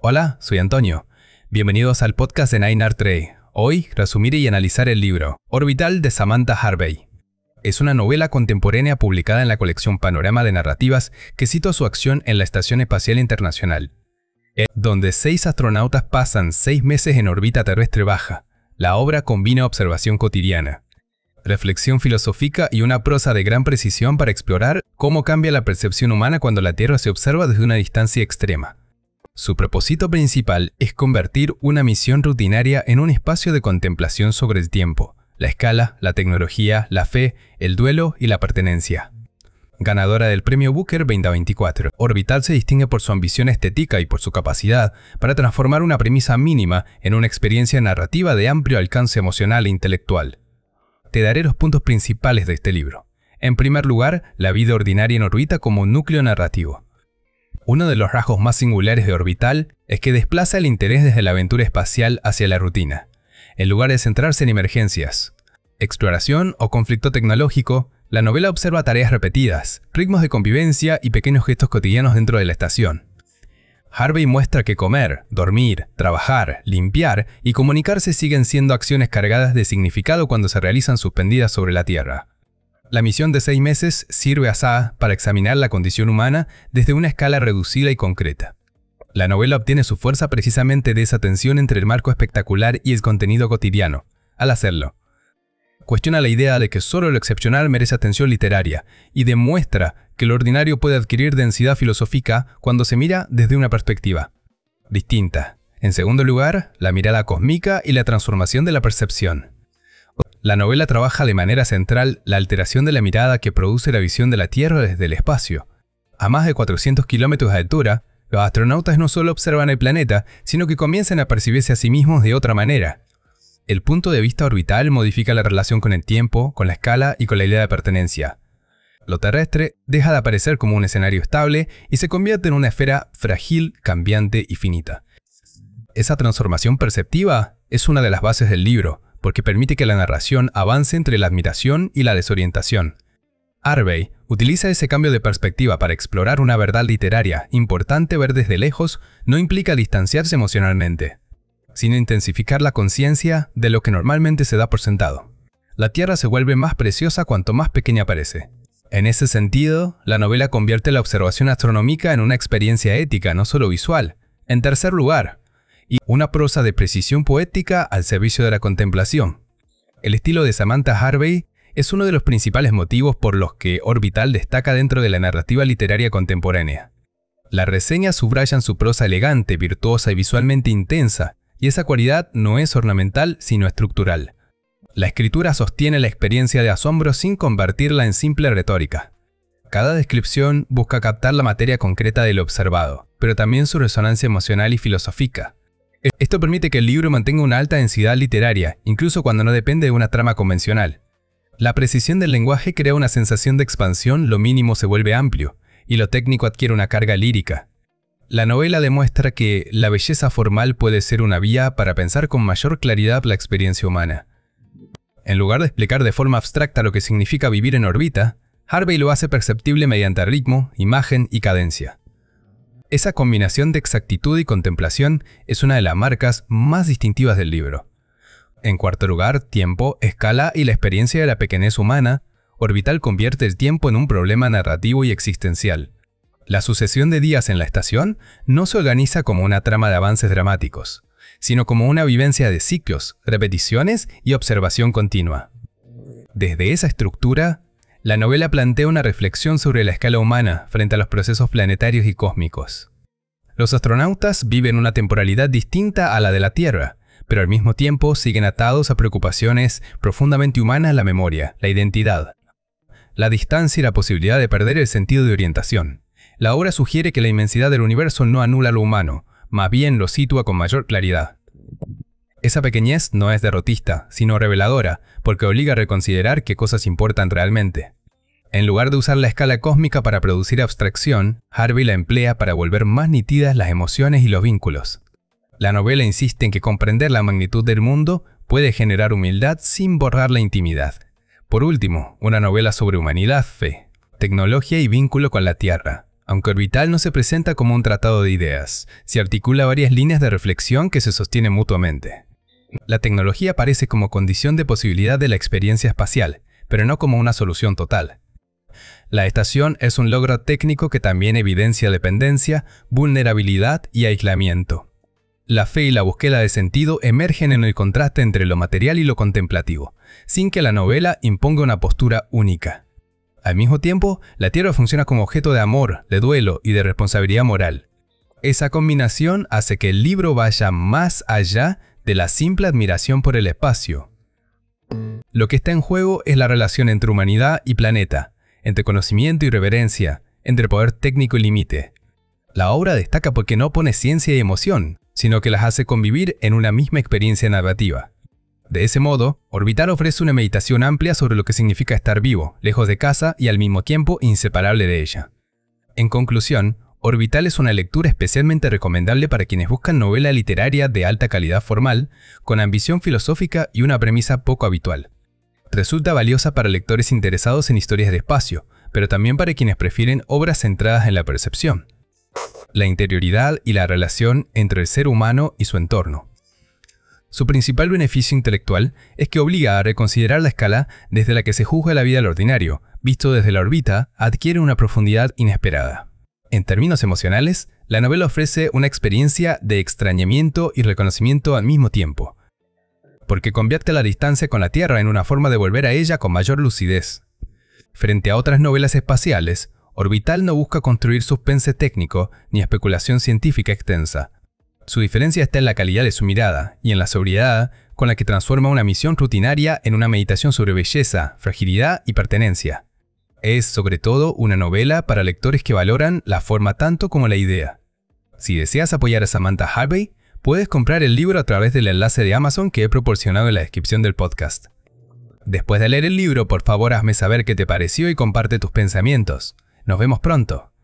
Hola, soy Antonio. Bienvenidos al podcast de 9art3. Hoy, resumir y analizar el libro Orbital de Samantha Harvey. Es una novela contemporánea publicada en la colección Panorama de Narrativas que cita su acción en la Estación Espacial Internacional, donde 6 astronautas pasan 6 meses en órbita terrestre baja. La obra combina observación cotidiana, reflexión filosófica y una prosa de gran precisión para explorar cómo cambia la percepción humana cuando la Tierra se observa desde una distancia extrema. Su propósito principal es convertir una misión rutinaria en un espacio de contemplación sobre el tiempo, la escala, la tecnología, la fe, el duelo y la pertenencia. Ganadora del Premio Booker 2024, Orbital se distingue por su ambición estética y por su capacidad para transformar una premisa mínima en una experiencia narrativa de amplio alcance emocional e intelectual. Te daré los puntos principales de este libro. En primer lugar, la vida ordinaria en órbita como un núcleo narrativo. Uno de los rasgos más singulares de Orbital es que desplaza el interés desde la aventura espacial hacia la rutina. En lugar de centrarse en emergencias, exploración o conflicto tecnológico, la novela observa tareas repetidas, ritmos de convivencia y pequeños gestos cotidianos dentro de la estación. Harvey muestra que comer, dormir, trabajar, limpiar y comunicarse siguen siendo acciones cargadas de significado cuando se realizan suspendidas sobre la Tierra. La misión de 6 meses sirve así para examinar la condición humana desde una escala reducida y concreta. La novela obtiene su fuerza precisamente de esa tensión entre el marco espectacular y el contenido cotidiano. Al hacerlo, cuestiona la idea de que solo lo excepcional merece atención literaria y demuestra que lo ordinario puede adquirir densidad filosófica cuando se mira desde una perspectiva distinta. En segundo lugar, la mirada cósmica y la transformación de la percepción. La novela trabaja de manera central la alteración de la mirada que produce la visión de la Tierra desde el espacio. A más de 400 kilómetros de altura, los astronautas no solo observan el planeta, sino que comienzan a percibirse a sí mismos de otra manera. El punto de vista orbital modifica la relación con el tiempo, con la escala y con la idea de pertenencia. Lo terrestre deja de aparecer como un escenario estable y se convierte en una esfera frágil, cambiante y finita. Esa transformación perceptiva es una de las bases del libro, porque permite que la narración avance entre la admiración y la desorientación. Harvey utiliza ese cambio de perspectiva para explorar una verdad literaria. Importante ver desde lejos no implica distanciarse emocionalmente, sino intensificar la conciencia de lo que normalmente se da por sentado. La Tierra se vuelve más preciosa cuanto más pequeña parece. En ese sentido, la novela convierte la observación astronómica en una experiencia ética, no solo visual. En tercer lugar, y una prosa de precisión poética al servicio de la contemplación. El estilo de Samantha Harvey es uno de los principales motivos por los que Orbital destaca dentro de la narrativa literaria contemporánea. Las reseñas subrayan su prosa elegante, virtuosa y visualmente intensa, y esa cualidad no es ornamental sino estructural. La escritura sostiene la experiencia de asombro sin convertirla en simple retórica. Cada descripción busca captar la materia concreta de lo observado, pero también su resonancia emocional y filosófica. Esto permite que el libro mantenga una alta densidad literaria, incluso cuando no depende de una trama convencional. La precisión del lenguaje crea una sensación de expansión, lo mínimo se vuelve amplio, y lo técnico adquiere una carga lírica. La novela demuestra que la belleza formal puede ser una vía para pensar con mayor claridad la experiencia humana. En lugar de explicar de forma abstracta lo que significa vivir en órbita, Harvey lo hace perceptible mediante ritmo, imagen y cadencia. Esa combinación de exactitud y contemplación es una de las marcas más distintivas del libro. En cuarto lugar, tiempo, escala y la experiencia de la pequeñez humana. Orbital convierte el tiempo en un problema narrativo y existencial. La sucesión de días en la estación no se organiza como una trama de avances dramáticos, sino como una vivencia de ciclos, repeticiones y observación continua. Desde esa estructura, la novela plantea una reflexión sobre la escala humana frente a los procesos planetarios y cósmicos. Los astronautas viven una temporalidad distinta a la de la Tierra, pero al mismo tiempo siguen atados a preocupaciones profundamente humanas: la memoria, la identidad, la distancia y la posibilidad de perder el sentido de orientación. La obra sugiere que la inmensidad del universo no anula lo humano, más bien lo sitúa con mayor claridad. Esa pequeñez no es derrotista, sino reveladora, porque obliga a reconsiderar qué cosas importan realmente. En lugar de usar la escala cósmica para producir abstracción, Harvey la emplea para volver más nítidas las emociones y los vínculos. La novela insiste en que comprender la magnitud del mundo puede generar humildad sin borrar la intimidad. Por último, una novela sobre humanidad, fe, tecnología y vínculo con la Tierra. Aunque Orbital no se presenta como un tratado de ideas, se articula varias líneas de reflexión que se sostienen mutuamente. La tecnología aparece como condición de posibilidad de la experiencia espacial, pero no como una solución total. La estación es un logro técnico que también evidencia dependencia, vulnerabilidad y aislamiento. La fe y la búsqueda de sentido emergen en el contraste entre lo material y lo contemplativo, sin que la novela imponga una postura única. Al mismo tiempo, la Tierra funciona como objeto de amor, de duelo y de responsabilidad moral. Esa combinación hace que el libro vaya más allá de la simple admiración por el espacio. Lo que está en juego es la relación entre humanidad y planeta, entre conocimiento y reverencia, entre poder técnico y límite. La obra destaca porque no pone ciencia y emoción, sino que las hace convivir en una misma experiencia narrativa. De ese modo, Orbital ofrece una meditación amplia sobre lo que significa estar vivo, lejos de casa y al mismo tiempo inseparable de ella. En conclusión, Orbital es una lectura especialmente recomendable para quienes buscan novela literaria de alta calidad formal, con ambición filosófica y una premisa poco habitual. Resulta valiosa para lectores interesados en historias de espacio, pero también para quienes prefieren obras centradas en la percepción, la interioridad y la relación entre el ser humano y su entorno. Su principal beneficio intelectual es que obliga a reconsiderar la escala desde la que se juzga la vida al ordinario, visto desde la órbita, adquiere una profundidad inesperada. En términos emocionales, la novela ofrece una experiencia de extrañamiento y reconocimiento al mismo tiempo, porque convierte la distancia con la Tierra en una forma de volver a ella con mayor lucidez. Frente a otras novelas espaciales, Orbital no busca construir suspense técnico ni especulación científica extensa. Su diferencia está en la calidad de su mirada y en la sobriedad con la que transforma una misión rutinaria en una meditación sobre belleza, fragilidad y pertenencia. Es, sobre todo, una novela para lectores que valoran la forma tanto como la idea. Si deseas apoyar a Samantha Harvey, puedes comprar el libro a través del enlace de Amazon que he proporcionado en la descripción del podcast. Después de leer el libro, por favor hazme saber qué te pareció y comparte tus pensamientos. Nos vemos pronto.